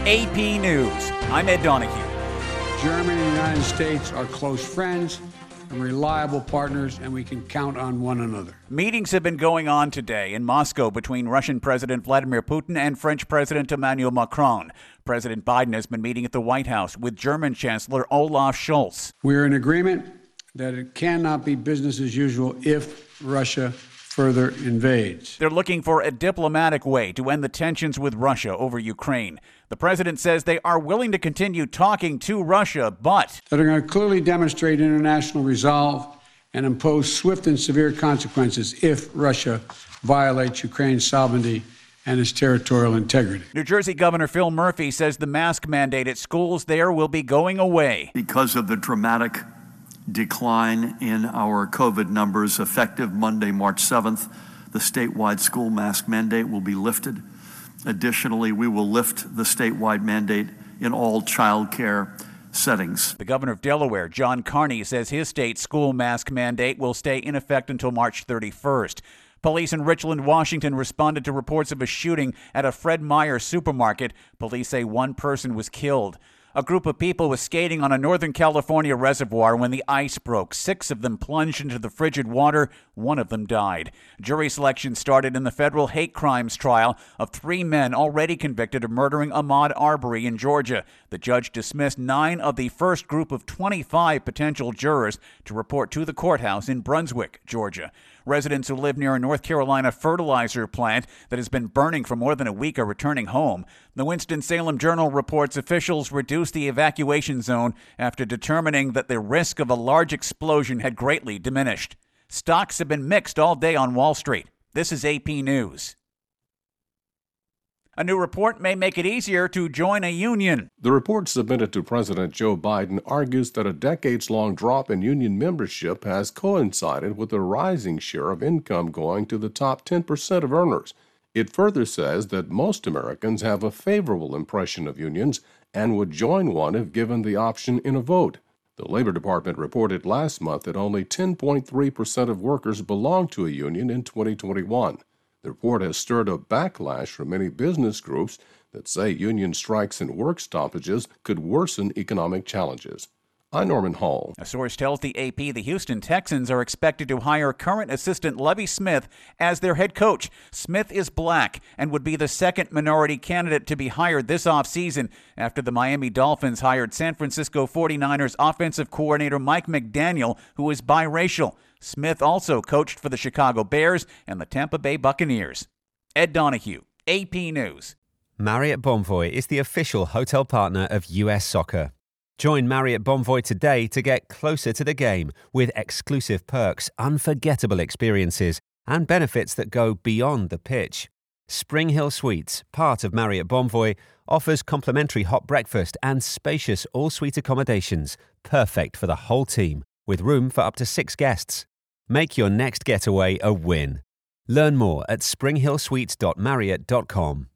AP News. I'm Ed Donahue. Germany and the United States are close friends and reliable partners, and we can count on one another. Meetings have been going on today in Moscow between Russian President Vladimir Putin and French President Emmanuel Macron. President Biden has been meeting at the White House with German Chancellor Olaf Scholz. We are in agreement that it cannot be business as usual if Russia further invades. They're looking for a diplomatic way to end the tensions with Russia over Ukraine. The president says they are willing to continue talking to Russia, but that are going to clearly demonstrate international resolve and impose swift and severe consequences if Russia violates Ukraine's sovereignty and its territorial integrity. New Jersey Governor Phil Murphy says the mask mandate at schools there will be going away. Because of the dramatic decline in our COVID numbers, effective Monday, March 7th, the statewide school mask mandate will be lifted. Additionally, we will lift the statewide mandate in all child care settings. The governor of Delaware, John Carney, says his state school mask mandate will stay in effect until March 31st. Police in Richland, Washington responded to reports of a shooting at a Fred Meyer supermarket. Police say one person was killed. A group of people was skating on a Northern California reservoir when the ice broke. 6 of them plunged into the frigid water. 1 of them died. Jury selection started in the federal hate crimes trial of 3 men already convicted of murdering Ahmaud Arbery in Georgia. The judge dismissed 9 of the first group of 25 potential jurors to report to the courthouse in Brunswick, Georgia. Residents who live near a North Carolina fertilizer plant that has been burning for more than a week are returning home. The Winston-Salem Journal reports officials reduced the evacuation zone after determining that the risk of a large explosion had greatly diminished. Stocks have been mixed all day on Wall Street. This is AP News. A new report may make it easier to join a union. The report submitted to President Joe Biden argues that a decades-long drop in union membership has coincided with a rising share of income going to the top 10% of earners. It further says that most Americans have a favorable impression of unions and would join one if given the option in a vote. The Labor Department reported last month that only 10.3% of workers belong to a union in 2021. The report has stirred a backlash from many business groups that say union strikes and work stoppages could worsen economic challenges. I'm Norman Hall. A source tells the AP the Houston Texans are expected to hire current assistant Lovie Smith as their head coach. Smith is black and would be the second minority candidate to be hired this offseason after the Miami Dolphins hired San Francisco 49ers offensive coordinator Mike McDaniel, who is biracial. Smith also coached for the Chicago Bears and the Tampa Bay Buccaneers. Ed Donahue, AP News. Marriott Bonvoy is the official hotel partner of US Soccer. Join Marriott Bonvoy today to get closer to the game with exclusive perks, unforgettable experiences, and benefits that go beyond the pitch. Spring Hill Suites, part of Marriott Bonvoy, offers complimentary hot breakfast and spacious all-suite accommodations, perfect for the whole team, with room for up to 6 guests. Make your next getaway a win. Learn more at springhillsuites.marriott.com.